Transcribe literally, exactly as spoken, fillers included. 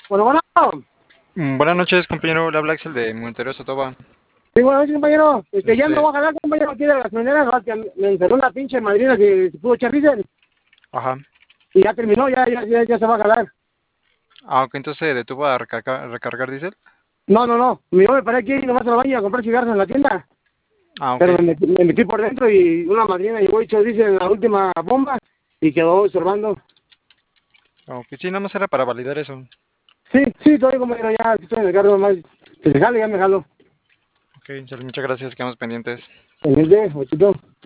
Bueno, bueno. Mm, Buenas noches, compañero. Le habla Axel de Montería Sotoba. Sí, buenas noches, compañero. Este, ya me Este, voy a jalar, compañero, aquí de las maneras, ¿no? Que me encerró una pinche madrina que se pudo echar diésel ajá. y ya terminó, ya, ya, ya, ya se va a jalar. Ah, ok, entonces se detuvo a recargar, recargar diésel. No, no, no. Yo me paré aquí nomás a la baña a comprar cigarros en la tienda, Ah, ok. pero me metí, me metí por dentro y una madrina llegó y echó diésel en la última bomba y quedó observando. Ok, sí, nada más era para validar eso. Sí, sí, todavía, compañero, ya estoy en el carro nomás. Que se jale, ya me jalo. Ok, muchas gracias, quedamos pendientes. En el de, ochito.